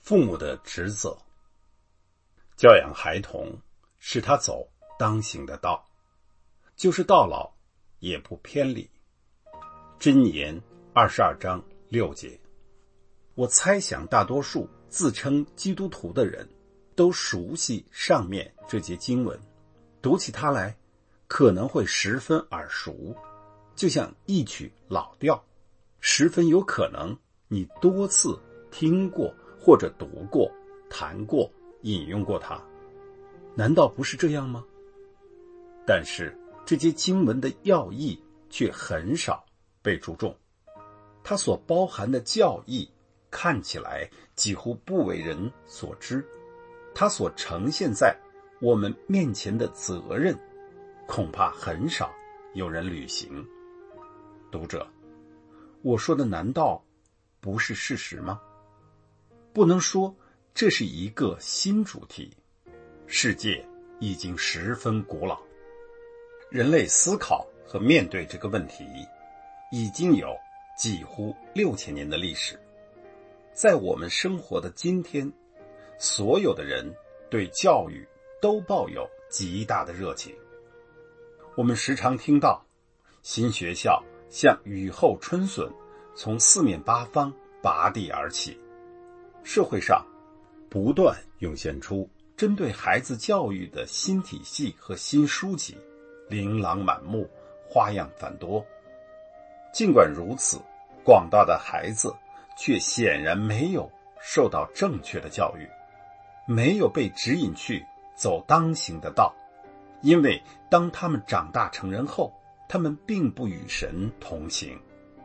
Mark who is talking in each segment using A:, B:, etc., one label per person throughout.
A: 父母的职责。教养孩童，使他走当行的道，就是到老也不偏离。箴言22章6节。我猜想大多数自称基督徒的人都熟悉上面这节经文，读起它来可能会十分耳熟，就像一曲老调，十分有可能你多次听过或者读过、谈过、引用过它。难道不是这样吗？但是这节经文的要义却很少被注重，它所包含的教义看起来几乎不为人所知，它所呈现在我们面前的责任恐怕很少有人履行。读者，我说的难道不是事实吗？不能说这是一个新主题，世界已经十分古老，人类思考和面对这个问题已经有几乎6000年的历史。在我们生活的今天，所有的人对教育都抱有极大的热情。我们时常听到新学校像雨后春笋，从四面八方拔地而起，社会上不断涌现出针对孩子教育的新体系和新书籍，琳琅满目，花样繁多。尽管如此，广大的孩子却显然没有受到正确的教育，没有被指引去走当行的道，因为当他们长大成人后，他们并不与神同行。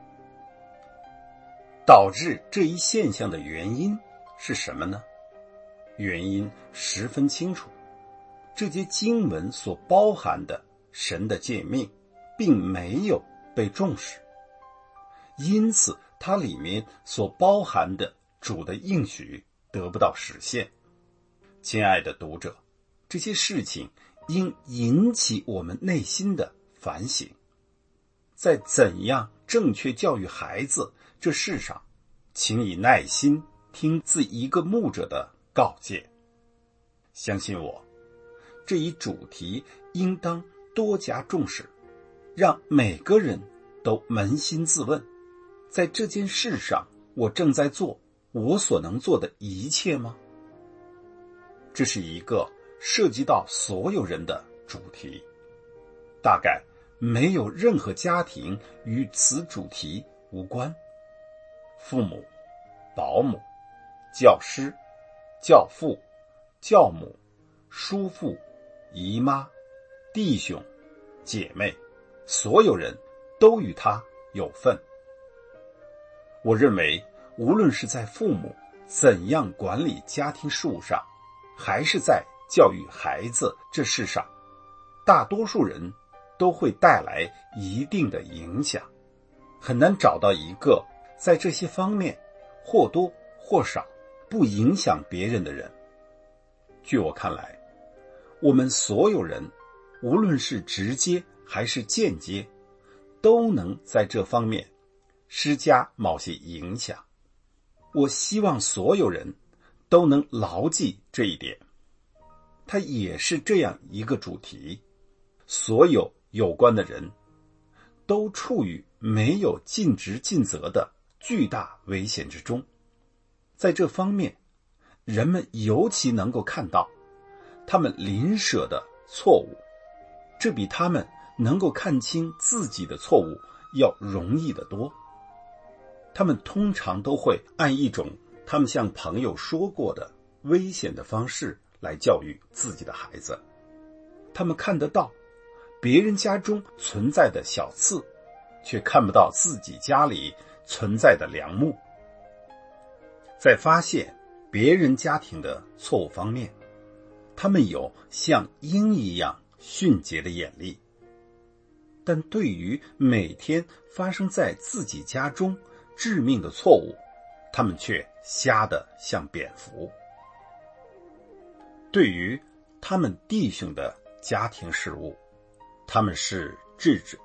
A: 导致这一现象的原因是什么呢？原因十分清楚，这节经文所包含的神的诫命并没有被重视，因此它里面所包含的主的应许得不到实现。亲爱的读者，这些事情应引起我们内心的反省。在怎样正确教育孩子这事上，请以耐心听自一个牧者的告诫。相信我，这一主题应当多加重视，让每个人都扪心自问，在这件事上我正在做我所能做的一切吗？这是一个涉及到所有人的主题，大概没有任何家庭与此主题无关。父母、保姆、教师、教父、教母、叔父、姨妈、弟兄、姐妹，所有人都与他有份。我认为，无论是在父母怎样管理家庭事务上，还是在教育孩子这事上，大多数人都会带来一定的影响。很难找到一个在这些方面或多或少不影响别人的人。据我看来，我们所有人，无论是直接还是间接，都能在这方面施加某些影响。我希望所有人都能牢记这一点。它也是这样一个主题，所有有关的人都处于没有尽职尽责的巨大危险之中。在这方面，人们尤其能够看到他们邻舍的错误，这比他们能够看清自己的错误要容易得多。他们通常都会按一种他们向朋友说过的危险的方式来教育自己的孩子。他们看得到别人家中存在的小刺，却看不到自己家里存在的梁木。在发现别人家庭的错误方面，他们有像鹰一样迅捷的眼力，但对于每天发生在自己家中致命的错误，他们却瞎得像蝙蝠。对于他们弟兄的家庭事务，他们是智者；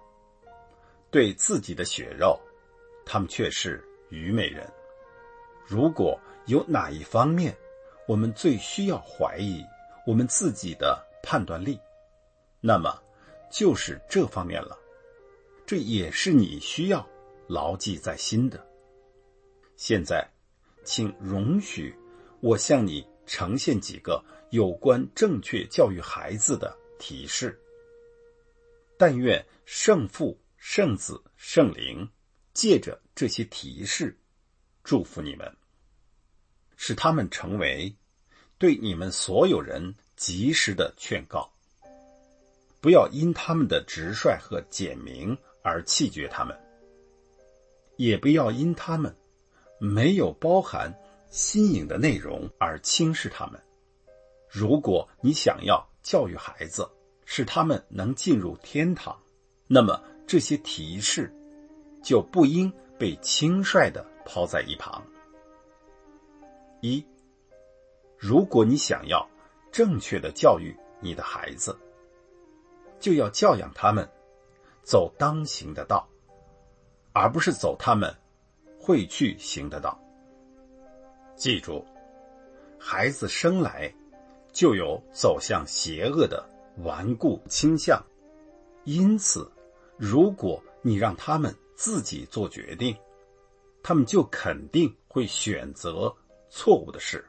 A: 对自己的血肉，他们却是愚昧人。如果有哪一方面我们最需要怀疑我们自己的判断力，那么就是这方面了。这也是你需要牢记在心的。现在，请容许我向你呈现几个有关正确教育孩子的提示。但愿圣父、圣子、圣灵借着这些提示祝福你们，使他们成为对你们所有人及时的劝告。不要因他们的直率和简明而弃绝他们，也不要因他们没有包含新颖的内容而轻视他们。如果你想要教育孩子，使他们能进入天堂，那么这些提示就不应被轻率地抛在一旁。一，如果你想要正确的教育你的孩子，就要教养他们走当行的道，而不是走他们会去行的道。记住，孩子生来就有走向邪恶的顽固倾向，因此如果你让他们自己做决定，他们就肯定会选择错误的事。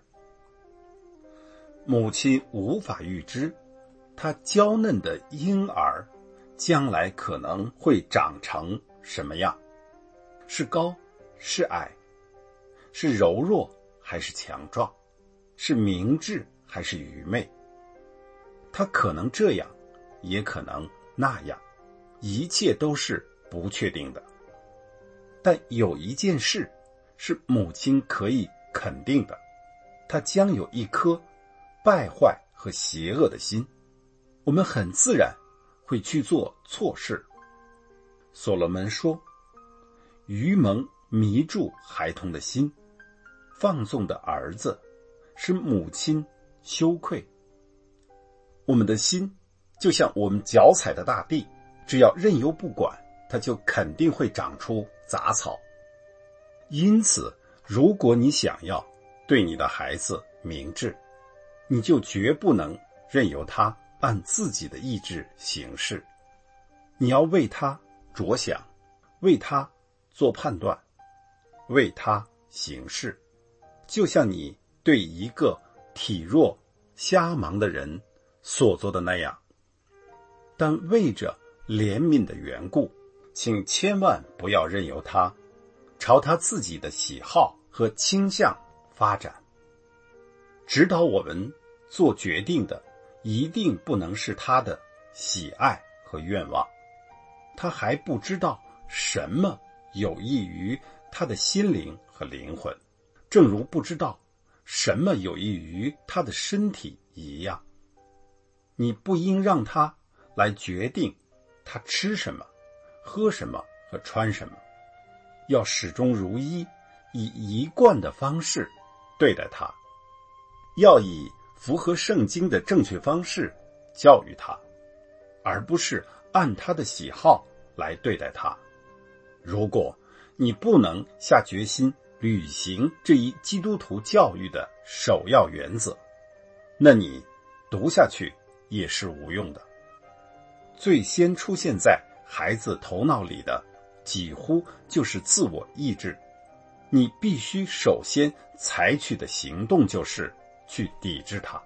A: 母亲无法预知她娇嫩的婴儿将来可能会长成什么样，是高是矮，是柔弱还是强壮，是明智还是愚昧。他可能这样，也可能那样，一切都是不确定的。但有一件事是母亲可以肯定的，他将有一颗败坏和邪恶的心，我们很自然会去做错事。所罗门说，愚蒙迷住孩童的心，放纵的儿子使母亲羞愧。我们的心就像我们脚踩的大地，只要任由不管，它就肯定会长出杂草。因此，如果你想要对你的孩子明智，你就绝不能任由他按自己的意志行事。你要为他着想，为他做判断，为他行事，就像你对一个体弱瞎盲的人所做的那样。但为着怜悯的缘故，请千万不要任由他朝他自己的喜好和倾向发展。指导我们做决定的一定不能是他的喜爱和愿望，他还不知道什么有益于他的心灵和灵魂，正如不知道什么有益于他的身体一样。你不应让他来决定他吃什么、喝什么和穿什么，要始终如一，以一贯的方式对待他，要以符合圣经的正确方式教育他，而不是按他的喜好来对待他。如果你不能下决心履行这一基督徒教育的首要原则，那你读下去也是无用的。最先出现在孩子头脑里的几乎就是自我意志，你必须首先采取的行动就是去抵制它。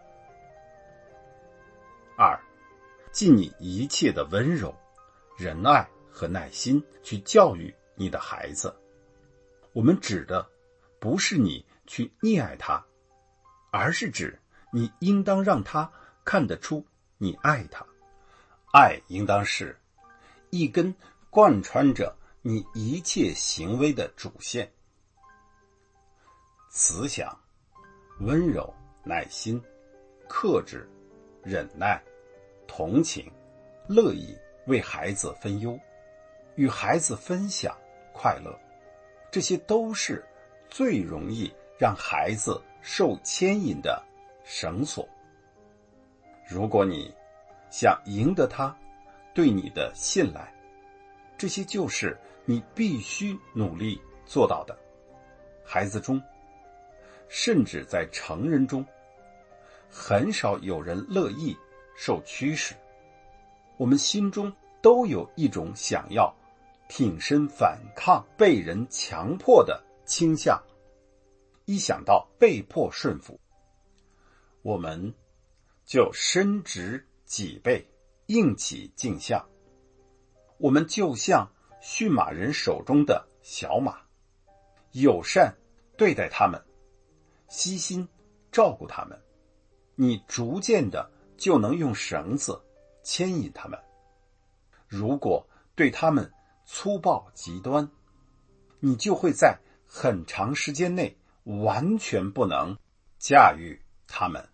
A: 二，尽你一切的温柔、仁爱和耐心去教育你的孩子。我们指的不是你去溺爱他，而是指你应当让他看得出你爱他。爱应当是一根贯穿着你一切行为的主线。慈祥、温柔、耐心、克制、忍耐、同情、乐意为孩子分忧，与孩子分享快乐，这些都是最容易让孩子受牵引的绳索。如果你想赢得他对你的信赖，这些就是你必须努力做到的。孩子中， 甚至在成人中，很少有人乐意受驱使。我们心中都有一种想要挺身反抗被人强迫的倾向，一想到被迫顺服，我们就伸直脊背，硬起颈项。我们就像驯马人手中的小马，友善对待他们，悉心照顾他们，你逐渐的就能用绳子牵引他们。如果对他们粗暴极端，你就会在很长时间内完全不能驾驭他们。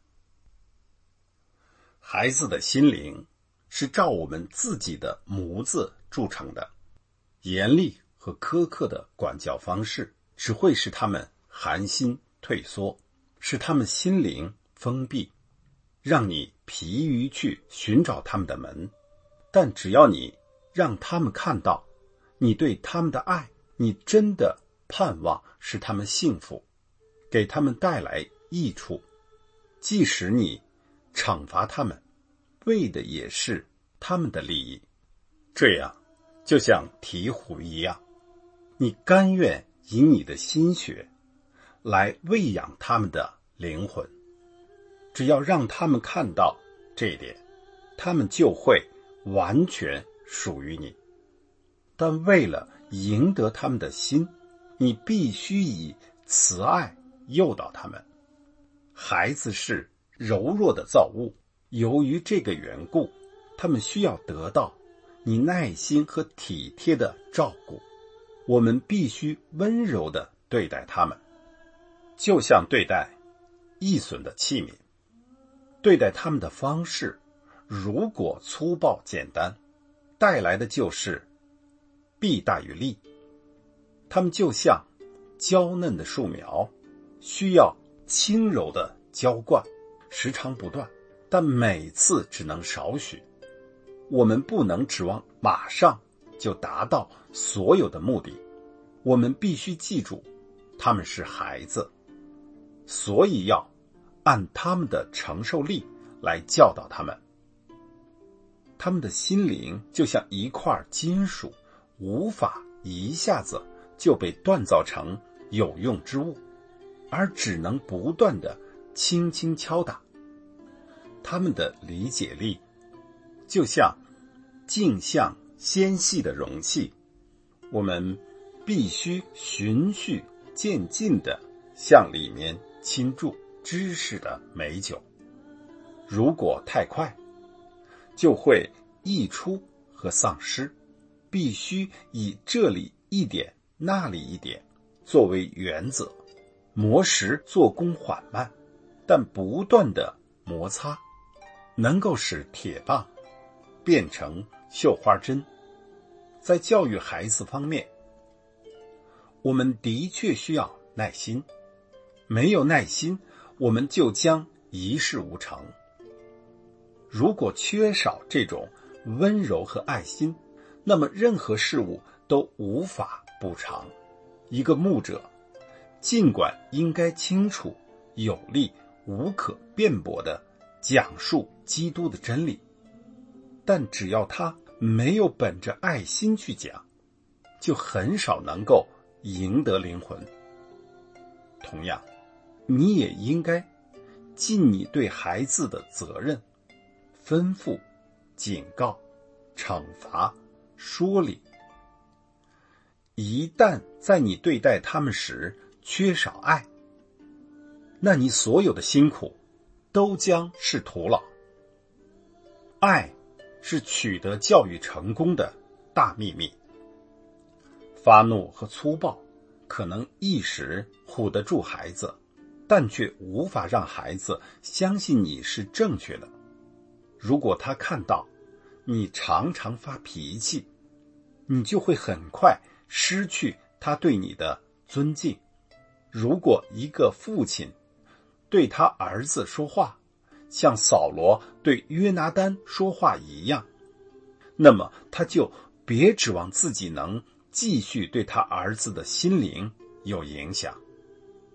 A: 孩子的心灵是照我们自己的模子铸成的，严厉和苛刻的管教方式只会使他们寒心退缩，使他们心灵封闭，让你疲于去寻找他们的门。但只要你让他们看到你对他们的爱，你真的盼望使他们幸福，给他们带来益处，即使你惩罚他们，为的也是他们的利益。这样就像鹈鹕一样，你甘愿以你的心血来喂养他们的灵魂。只要让他们看到这一点，他们就会完全属于你。但为了赢得他们的心，你必须以慈爱诱导他们。孩子是柔弱的造物，由于这个缘故，他们需要得到你耐心和体贴的照顾。我们必须温柔地对待他们，就像对待易损的器皿。对待他们的方式如果粗暴简单，带来的就是弊大于利。他们就像娇嫩的树苗，需要轻柔的浇灌，时常不断，但每次只能少许。我们不能指望马上就达到所有的目的，我们必须记住他们是孩子，所以要按他们的承受力来教导他们。他们的心灵就像一块金属，无法一下子就被锻造成有用之物，而只能不断地轻轻敲打。他们的理解力就像镜像纤细的容器，我们必须循序渐进地向里面倾注知识的美酒。如果太快，就会溢出和丧失。必须以这里一点那里一点作为原则，磨石做工缓慢，但不断的摩擦能够使铁棒变成绣花针。在教育孩子方面，我们的确需要耐心，没有耐心，我们就将一事无成。如果缺少这种温柔和爱心，那么任何事物都无法补偿。一个牧者尽管应该清楚、有力、无可辩驳地讲述基督的真理，但只要他没有本着爱心去讲，就很少能够赢得灵魂。同样，你也应该尽你对孩子的责任，吩咐、警告、惩罚、说理。一旦在你对待他们时缺少爱，那你所有的辛苦都将是徒劳。爱是取得教育成功的大秘密。发怒和粗暴可能一时唬得住孩子，但却无法让孩子相信你是正确的。如果他看到你常常发脾气，你就会很快失去他对你的尊敬。如果一个父亲对他儿子说话，像扫罗对约拿单说话一样，那么他就别指望自己能继续对他儿子的心灵有影响。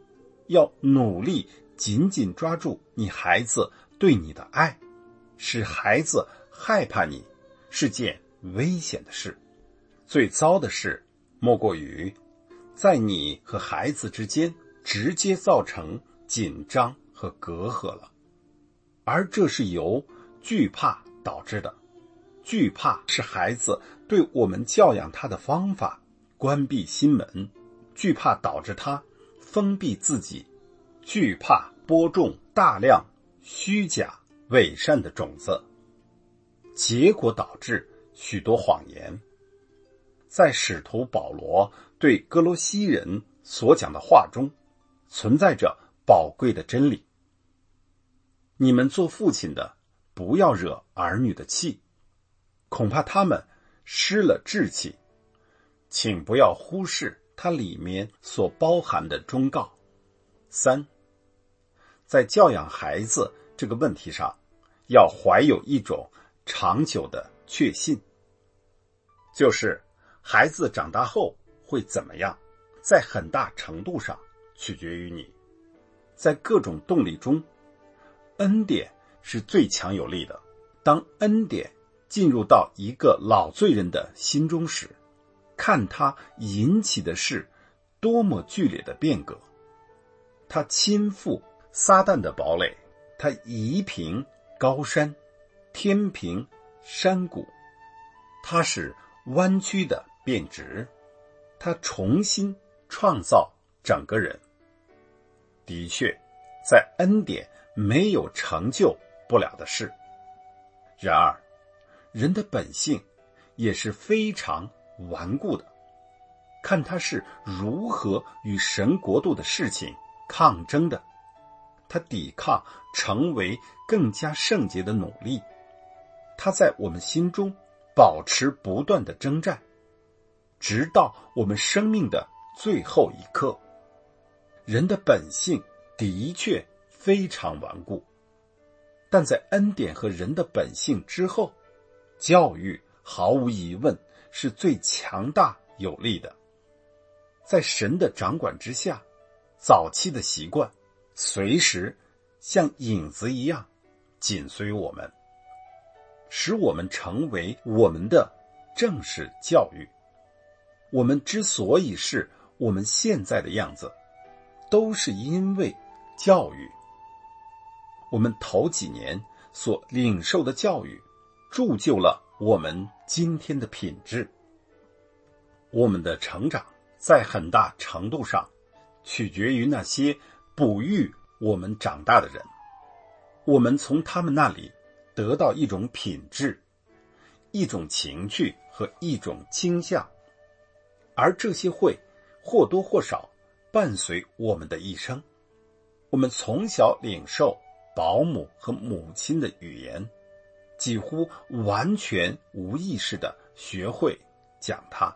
A: 要努力紧紧抓住你孩子对你的爱，使孩子害怕你是件危险的事。最糟的事莫过于在你和孩子之间直接造成紧张和隔阂了，而这是由惧怕导致的。惧怕是孩子对我们教养他的方法关闭心门，惧怕导致他封闭自己，惧怕播种大量虚假伪善的种子，结果导致许多谎言。在使徒保罗对哥罗西人所讲的话中，存在着宝贵的真理。你们做父亲的，不要惹儿女的气，恐怕他们失了志气。请不要忽视它里面所包含的忠告。3，在教养孩子这个问题上，要怀有一种长久的确信，就是孩子长大后会怎么样，在很大程度上取决于你。在各种动力中，恩典是最强有力的。当恩典进入到一个老罪人的心中时，看他引起的是多么剧烈的变革。他倾覆撒旦的堡垒，他移平高山，天平山谷，他使弯曲的变直，他重新创造整个人。的确，在恩典没有成就不了的事。然而，人的本性也是非常顽固的，看他是如何与神国度的事情抗争的。他抵抗成为更加圣洁的努力，他在我们心中保持不断的征战，直到我们生命的最后一刻。人的本性的确非常顽固，但在恩典和人的本性之后，教育毫无疑问是最强大有力的。在神的掌管之下，早期的习惯随时像影子一样紧随我们，使我们成为我们的正式教育。我们之所以是我们现在的样子，都是因为教育。我们头几年所领受的教育铸就了我们今天的品质。我们的成长在很大程度上取决于那些哺育我们长大的人，我们从他们那里得到一种品质，一种情趣和一种倾向，而这些会或多或少伴随我们的一生。我们从小领受保姆和母亲的语言，几乎完全无意识地学会讲它。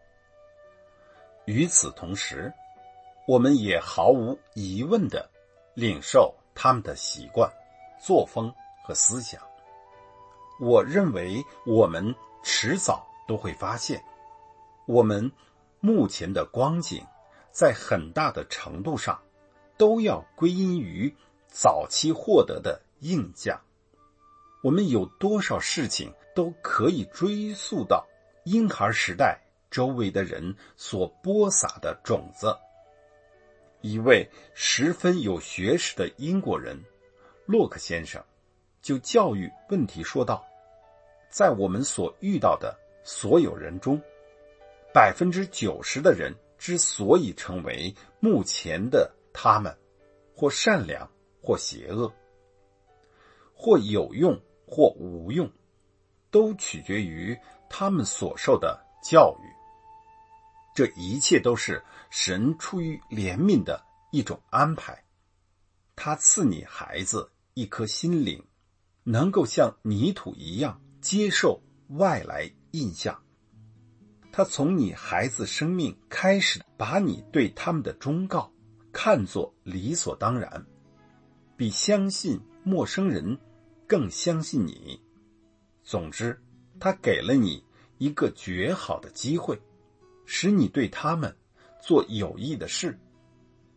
A: 与此同时，我们也毫无疑问地领受他们的习惯、作风和思想。我认为我们迟早都会发现，我们目前的光景在很大的程度上都要归因于早期获得的印象。我们有多少事情都可以追溯到婴孩时代周围的人所播撒的种子。一位十分有学识的英国人洛克先生就教育问题说道，在我们所遇到的所有人中，90%的人之所以成为目前的他们，或善良或邪恶，或有用或无用，都取决于他们所受的教育。这一切都是神出于怜悯的一种安排。他赐你孩子一颗心灵，能够像泥土一样接受外来印象。他从你孩子生命开始，把你对他们的忠告看作理所当然，比相信陌生人更相信你。总之，他给了你一个绝好的机会，使你对他们做有益的事。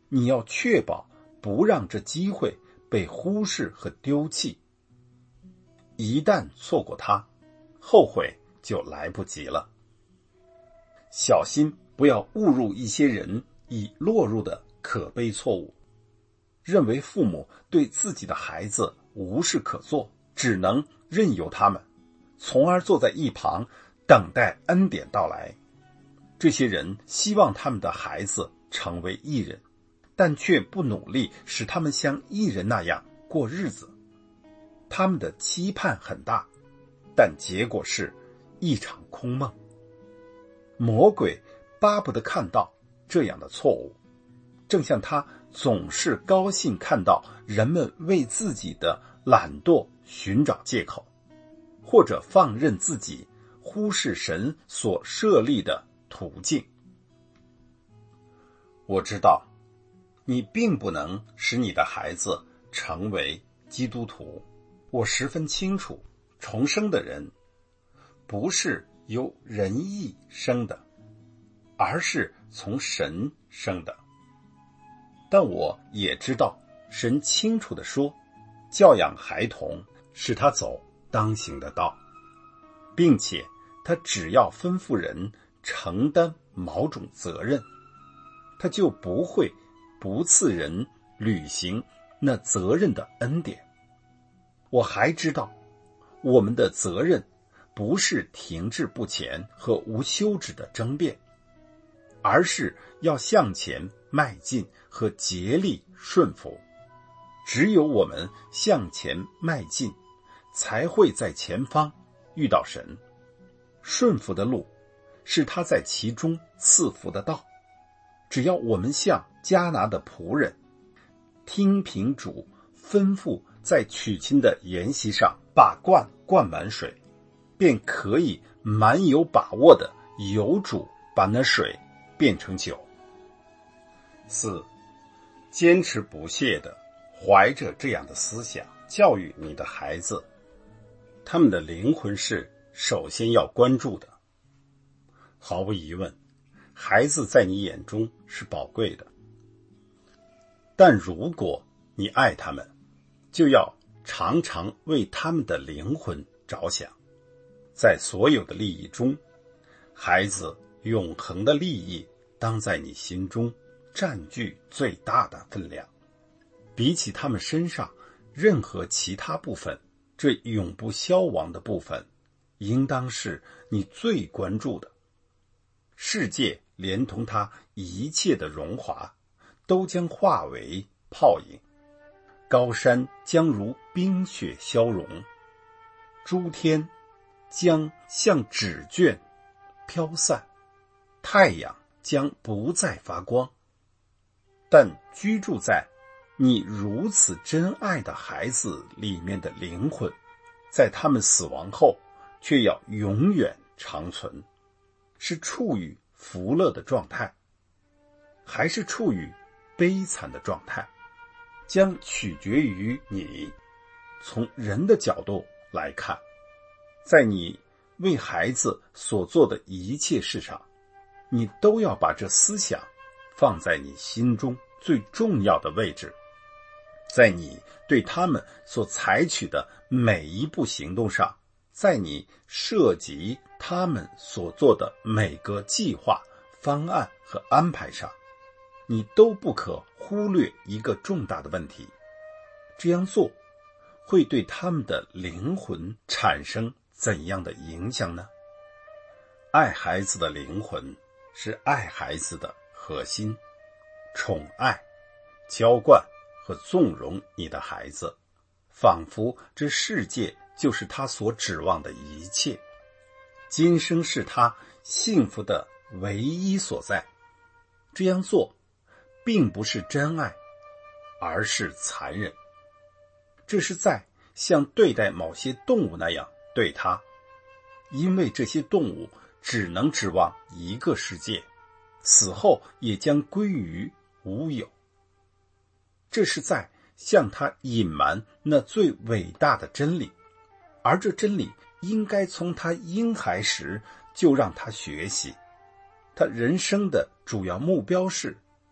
A: 你要确保不让这机会被忽视和丢弃。一旦错过它，后悔就来不及了。小心不要误入一些人已落入的可悲错误，认为父母对自己的孩子无事可做，只能任由他们，从而坐在一旁等待恩典到来。这些人希望他们的孩子成为义人，但却不努力使他们像义人那样过日子。他们的期盼很大，但结果是一场空梦。魔鬼巴不得看到这样的错误，正像他总是高兴看到人们为自己的懒惰寻找借口，或者放任自己忽视神所设立的途径。我知道你并不能使你的孩子成为基督徒，我十分清楚，重生的人不是由人意生的，而是从神生的。但我也知道，神清楚地说，教养孩童是他走当行的道，并且他只要吩咐人承担某种责任，他就不会不赐人履行那责任的恩典。我还知道，我们的责任不是停滞不前和无休止的争辩，而是要向前迈进和竭力顺服。只有我们向前迈进，才会在前方遇到神。顺服的路是他在其中赐福的道。只要我们像迦拿的仆人，听凭主吩咐，在娶亲的筵席上把罐灌满水，便可以蛮有把握的由主把那水变成酒。4. 坚持不懈的怀着这样的思想教育你的孩子，他们的灵魂是首先要关注的。毫无疑问，孩子在你眼中是宝贵的，但如果你爱他们，就要常常为他们的灵魂着想。在所有的利益中，孩子永恒的利益当在你心中占据最大的分量。比起他们身上任何其他部分，这永不消亡的部分应当是你最关注的。世界连同它一切的荣华都将化为泡影，高山将如冰雪消融，诸天将像纸卷飘散，太阳将不再发光。但居住在你如此珍爱的孩子里面的灵魂，在他们死亡后却要永远长存，是处于福乐的状态，还是处于悲惨的状态，将取决于你。从人的角度来看，在你为孩子所做的一切事上，你都要把这思想放在你心中最重要的位置。在你对他们所采取的每一步行动上，在你涉及他们所做的每个计划、方案和安排上，你都不可忽略一个重大的问题。这样做会对他们的灵魂产生怎样的影响呢？爱孩子的灵魂是爱孩子的核心，宠爱、浇灌和纵容你的孩子，仿佛这世界就是他所指望的一切，今生是他幸福的唯一所在。这样做并不是真爱，而是残忍。这是在像对待某些动物那样对他，因为这些动物只能指望一个世界，死后也将归于无有。这是在向他隐瞒那最伟大的真理，而这真理应该从他婴孩时就让他学习。他人生的主要目标是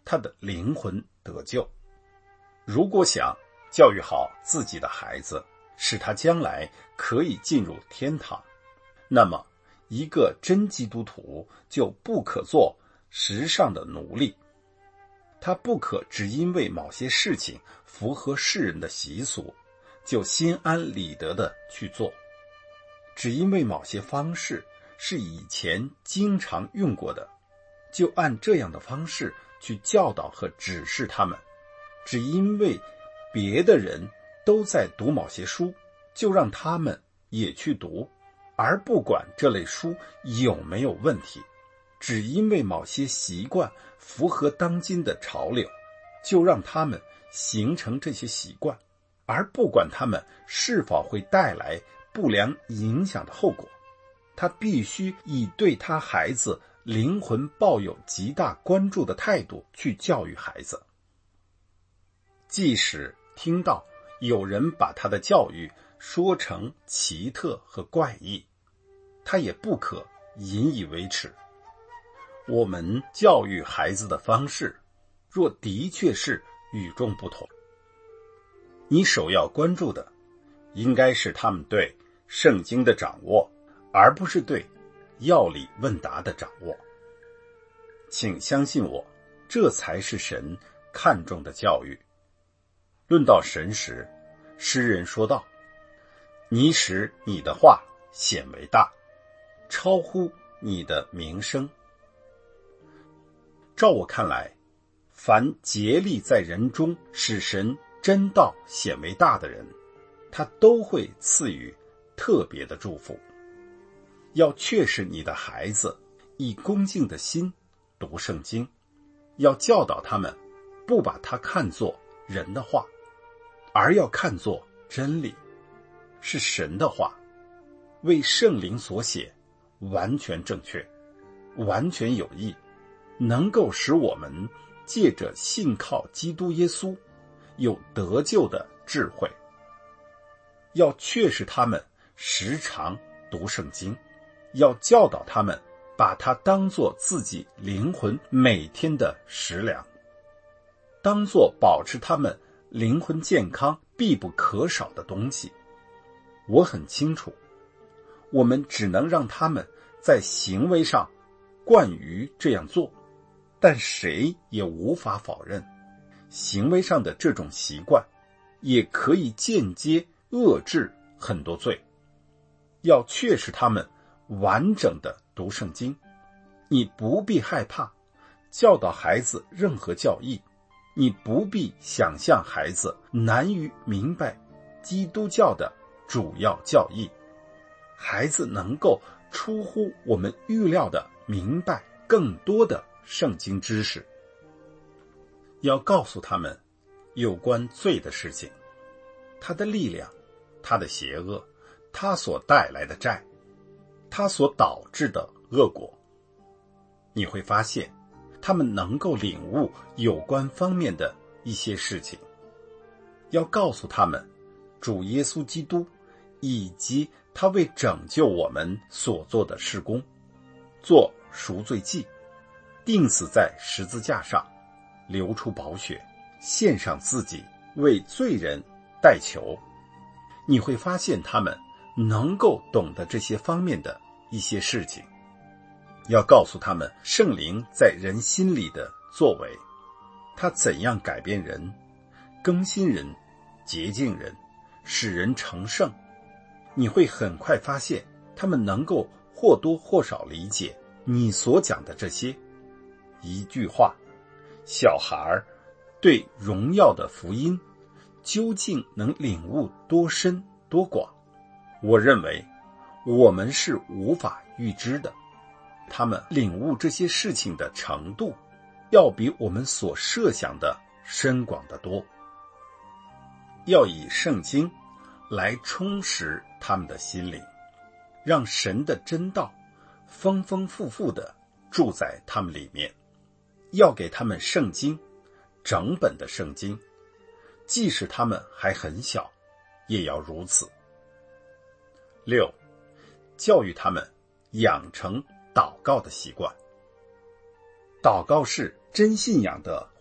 A: 他的灵魂得救。如果想教育好自己的孩子，使他将来可以进入天堂，那么一个真基督徒就不可做时尚的奴隶。他不可只因为某些事情符合世人的习俗，就心安理得的去做；只因为某些方式是以前经常用过的，就按这样的方式去教导和指示他们；只因为别的人都在读某些书，就让他们也去读，而不管这类书有没有问题；只因为某些习惯符合当今的潮流，就让他们形成这些习惯，而不管他们是否会带来不良影响的后果。他必须以对他孩子灵魂抱有极大关注的态度去教育孩子。即使听到有人把他的教育说成奇特和怪异，他也不可引以为耻。我们教育孩子的方式，若的确是与众不同，你首要关注的应该是他们对圣经的掌握，而不是对要理问答的掌握。请相信我，这才是神看重的教育。论到神时，诗人说道：你使你的话显为大，超乎你的名声。照我看来，凡竭力在人中使神真道显为大的人，他都会赐予特别的祝福。要确实你的孩子以恭敬的心读圣经，要教导他们不把它看作人的话，而要看作真理，是神的话，为圣灵所写，完全正确，完全有益，能够使我们借着信靠基督耶稣有得救的智慧。要确实他们时常读圣经，要教导他们把它当作自己灵魂每天的食粮，当作保持他们灵魂健康必不可少的东西。我很清楚，我们只能让他们在行为上惯于这样做，但谁也无法否认，行为上的这种习惯也可以间接遏制很多罪。要确实他们完整的读圣经，你不必害怕教导孩子任何教义，你不必想象孩子难于明白基督教的主要教义，孩子能够出乎我们预料的明白更多的圣经知识。要告诉他们有关罪的事情，它的力量，它的邪恶，它所带来的债，它所导致的恶果。你会发现他们能够领悟有关方面的一些事情。要告诉他们主耶稣基督以及他为拯救我们所做的事工，做赎罪祭，钉死在十字架上，流出宝血，献上自己为罪人代求。你会发现他们能够懂得这些方面的一些事情。要告诉他们圣灵在人心里的作为，他怎样改变人，更新人，洁净人，使人成圣。你会很快发现他们能够或多或少理解你所讲的这些。一句话，小孩对荣耀的福音究竟能领悟多深多广，我认为我们是无法预知的。他们领悟这些事情的程度要比我们所设想的深广得多。要以圣经来充实他们的心灵，让神的真道丰丰富富地住在他们里面。要给他们圣经，整本的圣经，即使他们还很小，也要如此。6. 教育他们养成祷告的习惯。祷告是真信仰的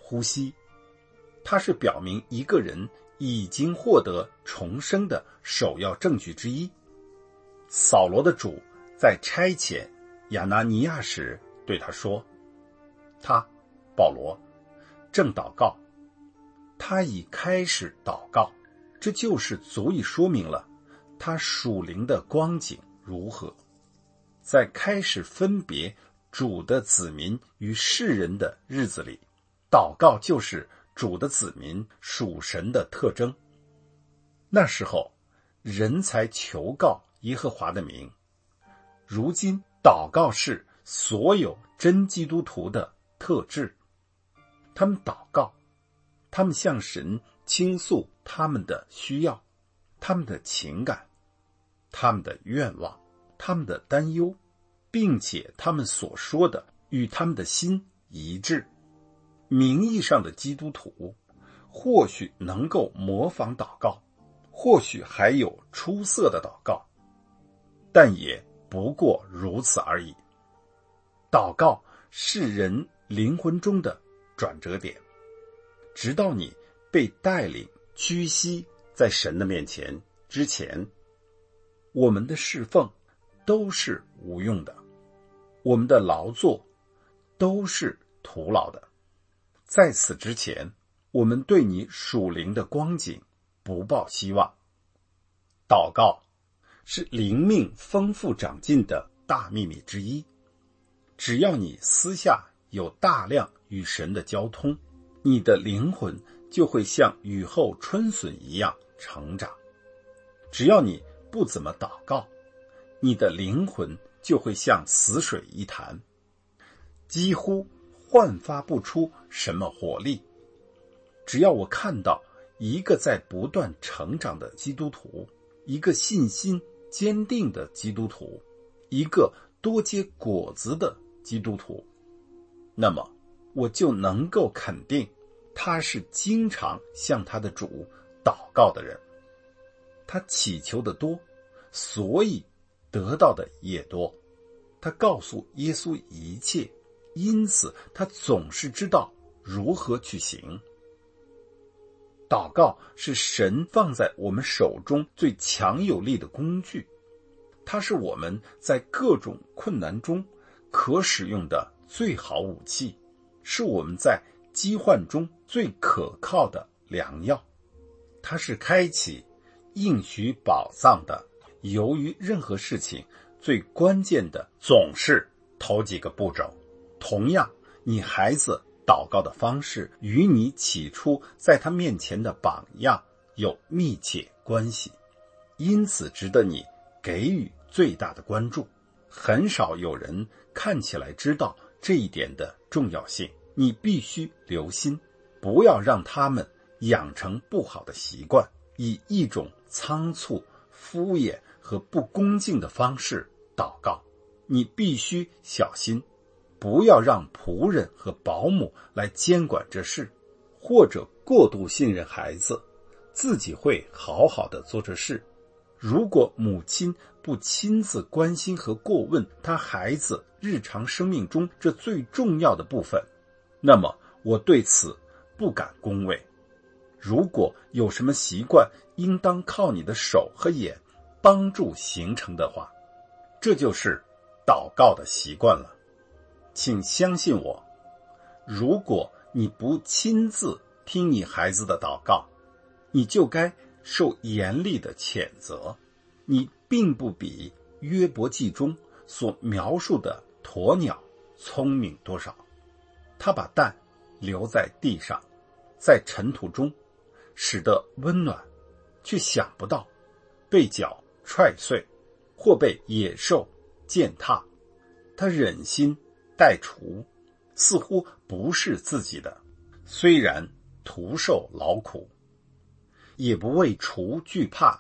A: 呼吸。它是表明一个人已经获得重生的首要证据之一。扫罗的主在差遣亚拿尼亚时对他说，他保罗正祷告，他已开始祷告，这就是足以说明了他属灵的光景如何。在开始分别主的子民与世人的日子里，祷告就是主的子民属神的特征。那时候人才求告耶和华的名。如今祷告是所有真基督徒的特质。他们祷告，他们向神倾诉他们的需要，他们的情感，他们的愿望，他们的担忧，并且他们所说的与他们的心一致。名义上的基督徒或许能够模仿祷告，或许还有出色的祷告，但也不过如此而已。祷告是人灵魂中的转折点，直到你被带领屈膝在神的面前之前，我们的侍奉都是无用的，我们的劳作都是徒劳的。在此之前，我们对你属灵的光景不抱希望。祷告是灵命丰富长进的大秘密之一。只要你私下有大量与神的交通，你的灵魂就会像雨后春笋一样成长。只要你不怎么祷告，你的灵魂就会像死水一潭，几乎焕发不出什么活力。只要我看到一个在不断成长的基督徒，一个信心坚定的基督徒，一个多结果子的基督徒，那么我就能够肯定他是经常向他的主祷告的人。他祈求的多，所以得到的也多。他告诉耶稣一切，因此他总是知道如何去行。祷告是神放在我们手中最强有力的工具，它是我们在各种困难中可使用的最好武器，是我们在饥患中最可靠的良药。它是开启应许宝藏的，由于任何事情最关键的总是头几个步骤。同样，你孩子祷告的方式与你起初在他面前的榜样有密切关系，因此值得你给予最大的关注。很少有人看起来知道这一点的重要性，你必须留心，不要让他们养成不好的习惯，以一种仓促、敷衍和不恭敬的方式祷告。你必须小心，不要让仆人和保姆来监管这事，或者过度信任孩子，自己会好好的做这事。如果母亲不亲自关心和过问他孩子日常生命中这最重要的部分，那么我对此不敢恭维。如果有什么习惯应当靠你的手和眼帮助形成的话，这就是祷告的习惯了。请相信我，如果你不亲自听你孩子的祷告，你就该受严厉的谴责。你并不比约伯记中所描述的鸵鸟聪明多少。他把蛋留在地上，在尘土中使得温暖，却想不到被脚踹碎或被野兽践踏。他忍心待雏，似乎不是自己的，虽然徒受劳苦，也不为雏惧怕。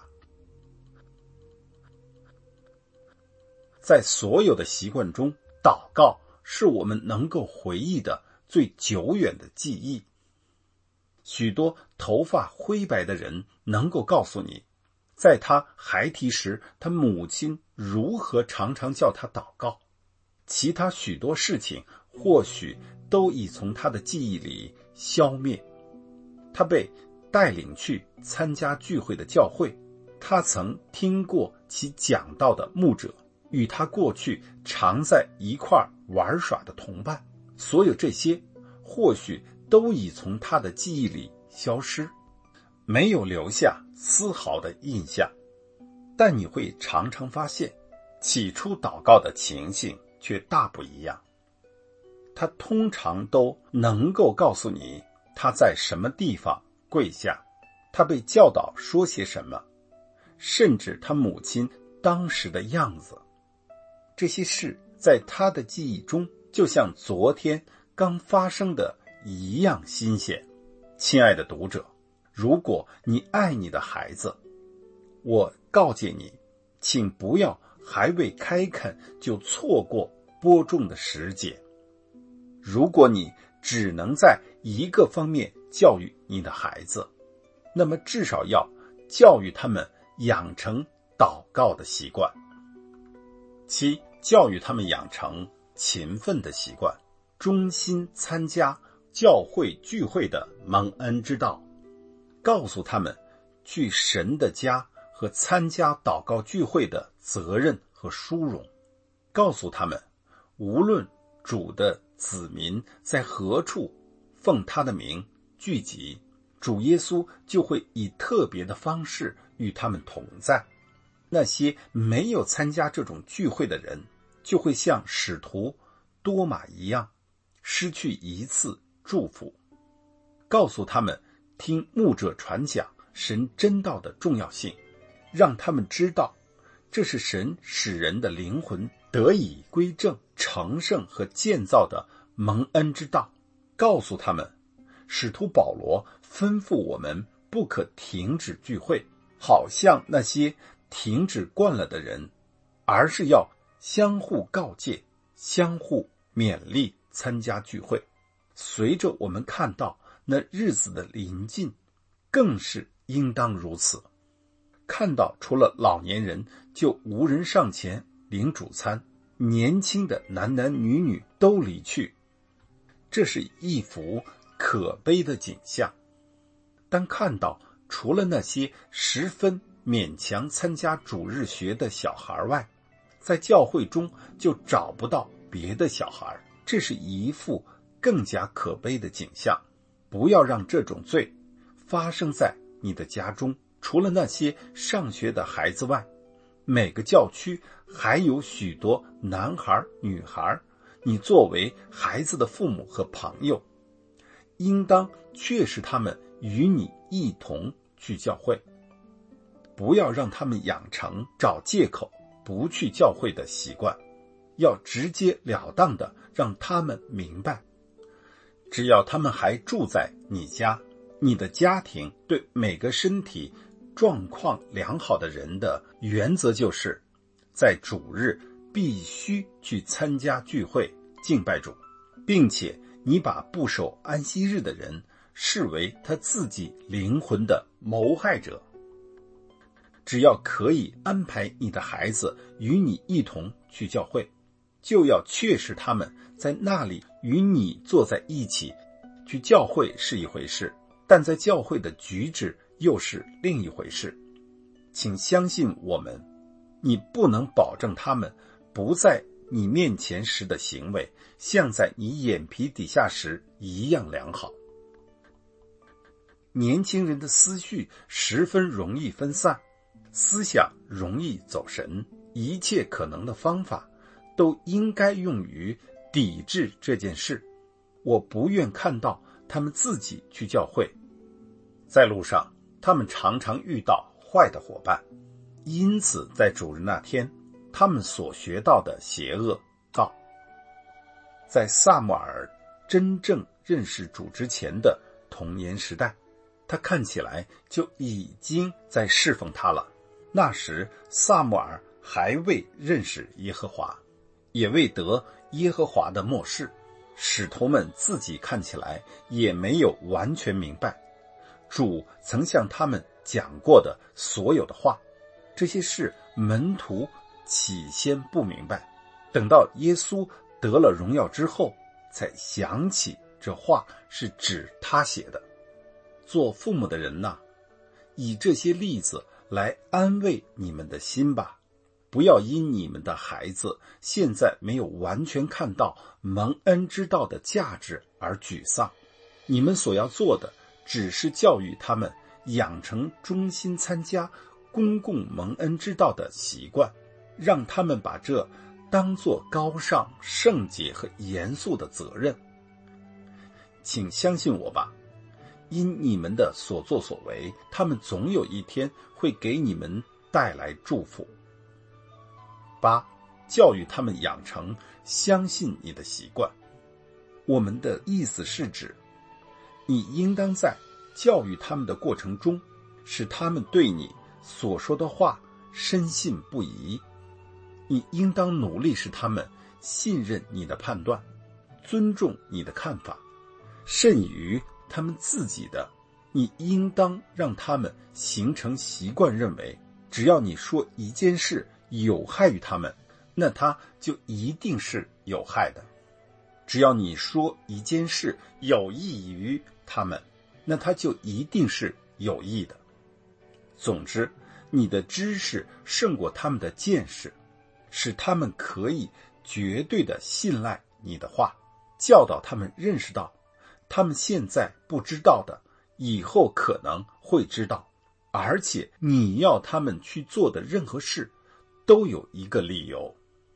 A: 在所有的习惯中，祷告是我们能够回忆的最久远的记忆。许多头发灰白的人能够告诉你，在他孩提时，他母亲如何常常叫他祷告。其他许多事情或许都已从他的记忆里消灭。他被带领去参加聚会的教会，他曾听过其讲道的牧者，与他过去常在一块玩耍的同伴，所有这些或许都已从他的记忆里消失，没有留下丝毫的印象。但你会常常发现，起初祷告的情形却大不一样。他通常都能够告诉你他在什么地方跪下，他被教导说些什么，甚至他母亲当时的样子。这些事在他的记忆中就像昨天刚发生的一样新鲜。亲爱的读者，如果你爱你的孩子，我告诫你，请不要还未开垦就错过播种的时节。如果你只能在一个方面教育你的孩子，那么至少要教育他们养成祷告的习惯。七，教育他们养成勤奋的习惯，忠心参加教会聚会的蒙恩之道，告诉他们去神的家和参加祷告聚会的责任和殊荣，告诉他们无论主的子民在何处奉他的名聚集，主耶稣就会以特别的方式与他们同在。那些没有参加这种聚会的人，就会像使徒多马一样，失去一次祝福。告诉他们听牧者传讲神真道的重要性，让他们知道这是神使人的灵魂得以归正、成圣和建造的蒙恩之道。告诉他们使徒保罗吩咐我们不可停止聚会，好像那些停止惯了的人，而是要相互告诫、相互勉励参加聚会。随着我们看到那日子的临近，更是应当如此。看到除了老年人就无人上前领主餐，年轻的男男女女都离去，这是一幅可悲的景象。但看到除了那些十分勉强参加主日学的小孩外，在教会中就找不到别的小孩，这是一幅更加可悲的景象。不要让这种罪发生在你的家中。除了那些上学的孩子外，每个教区还有许多男孩女孩，你作为孩子的父母和朋友，应当确实他们与你一同去教会，不要让他们养成找借口不去教会的习惯，要直截了当的让他们明白，只要他们还住在你家，你的家庭对每个身体状况良好的人的原则就是在主日必须去参加聚会敬拜主，并且你把不守安息日的人视为他自己灵魂的谋害者。只要可以安排你的孩子与你一同去教会，就要确实他们在那里与你坐在一起。去教会是一回事，但在教会的举止又是另一回事。请相信我们，你不能保证他们不在你面前时的行为像在你眼皮底下时一样良好。年轻人的思绪十分容易分散，思想容易走神，一切可能的方法都应该用于抵制这件事。我不愿看到他们自己去教会。在路上，他们常常遇到坏的伙伴，因此在主日那天，他们所学到的邪恶道，在撒母耳真正认识主之前的童年时代，他看起来就已经在侍奉他了。那时撒母耳还未认识耶和华，也未得耶和华的默示，使徒们自己看起来也没有完全明白主曾向他们讲过的所有的话。这些事门徒起先不明白，等到耶稣得了荣耀之后，才想起这话是指他写的。做父母的人呐，以这些例子来安慰你们的心吧，不要因你们的孩子现在没有完全看到蒙恩之道的价值而沮丧。你们所要做的只是教育他们养成忠心参加公共蒙恩之道的习惯，让他们把这当作高尚、圣洁和严肃的责任。请相信我吧，因你们的所作所为，他们总有一天会给你们带来祝福。8. 教育他们养成相信你的习惯。我们的意思是指，你应当在教育他们的过程中，使他们对你所说的话深信不疑。你应当努力使他们信任你的判断，尊重你的看法，甚于他们自己的。你应当让他们形成习惯，认为只要你说一件事有害于他们，那它就一定是有害的；只要你说一件事有益于他们，那它就一定是有益的。总之，你的知识胜过他们的见识，使他们可以绝对的信赖你的话，教导他们认识到他们现在不知道的，以后可能会知道，而且你要他们去做的任何事都有一个理由。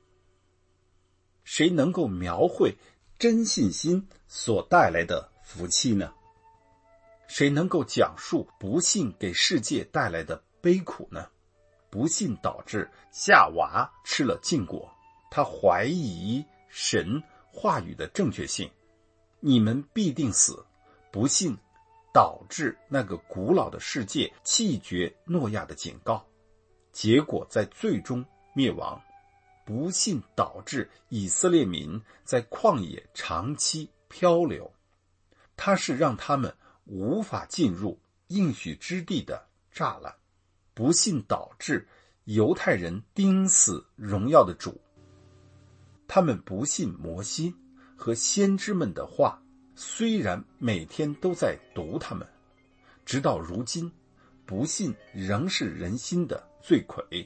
A: 谁能够描绘真信心所带来的福气呢？谁能够讲述不信给世界带来的悲苦呢？不信导致夏娃吃了禁果，他怀疑神话语的正确性，你们必定死。不信导致那个古老的世界弃绝诺亚的警告，结果在最终灭亡。不信导致以色列民在旷野长期漂流，它是让他们无法进入应许之地的栅栏。不信导致犹太人钉死荣耀的主，他们不信摩西和先知们的话，虽然每天都在读他们，直到如今，不信仍是人心的罪魁。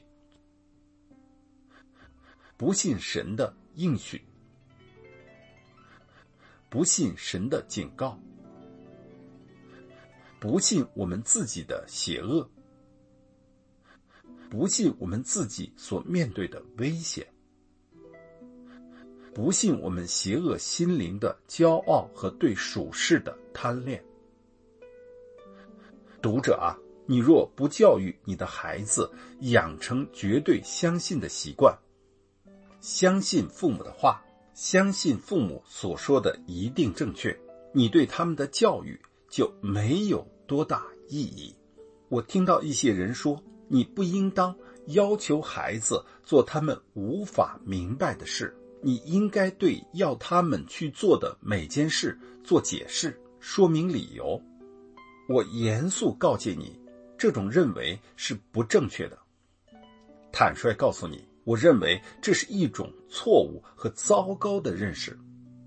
A: 不信神的应许，不信神的警告，不信我们自己的邪恶，不信我们自己所面对的危险，不信我们邪恶心灵的骄傲和对属世的贪恋。读者啊，你若不教育你的孩子养成绝对相信的习惯，相信父母的话，相信父母所说的一定正确，你对他们的教育就没有多大意义。我听到一些人说，你不应当要求孩子做他们无法明白的事，你应该对要他们去做的每件事做解释，说明理由。我严肃告诫你，这种认为是不正确的。坦率告诉你，我认为这是一种错误和糟糕的认识。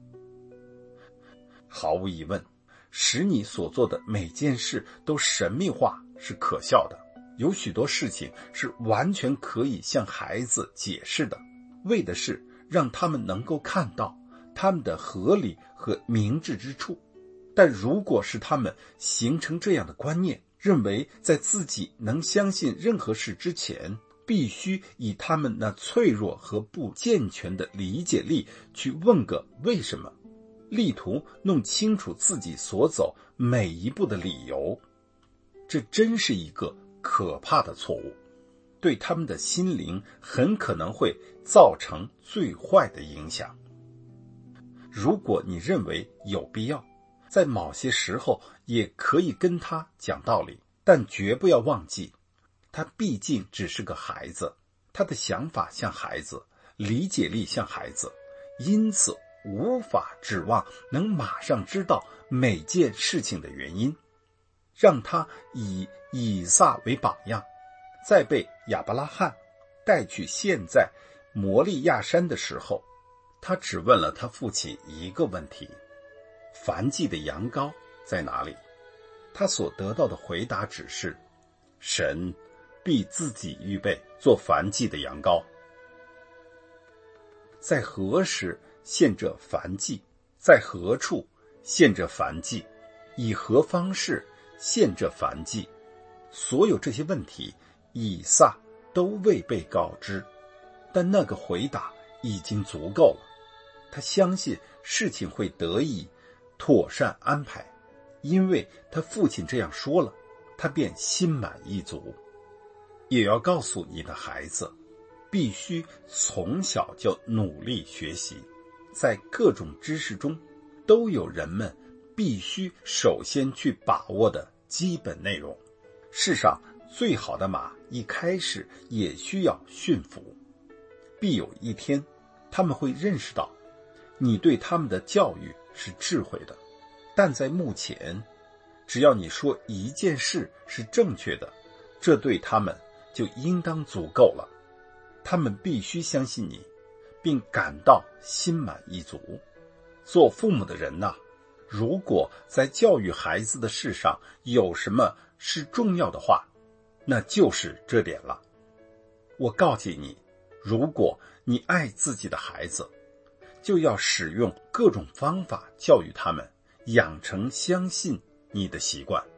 A: 毫无疑问，使你所做的每件事都神秘化是可笑的。有许多事情是完全可以向孩子解释的，为的是让他们能够看到他们的合理和明智之处。但如果是他们形成这样的观念，认为在自己能相信任何事之前，必须以他们那脆弱和不健全的理解力去问个为什么，力图弄清楚自己所走每一步的理由，这真是一个可怕的错误，对他们的心灵很可能会造成最坏的影响。如果你认为有必要，在某些时候也可以跟他讲道理，但绝不要忘记，他毕竟只是个孩子，他的想法像孩子，理解力像孩子，因此无法指望能马上知道每件事情的原因。让他以以撒为榜样，在被亚伯拉罕带去现在摩利亚山的时候，他只问了他父亲一个问题： 燔祭的羊羔在哪里？他所得到的回答只是，神必自己预备做燔祭的羊羔。在何时献这燔祭？在何处献这燔祭？以何方式献这燔祭？所有这些问题，以撒都未被告知，但那个回答已经足够了。他相信事情会得以妥善安排，因为他父亲这样说了，他便心满意足。也要告诉你的孩子，必须从小就努力学习，在各种知识中都有人们必须首先去把握的基本内容。世上最好的马一开始也需要驯服，必有一天他们会认识到你对他们的教育是智慧的，但在目前，只要你说一件事是正确的，这对他们就应当足够了。他们必须相信你，并感到心满意足。做父母的人呐，如果在教育孩子的事上有什么是重要的话，那就是这点了。我告诫你，如果你爱自己的孩子，就要使用各种方法教育他们，养成相信你的习惯。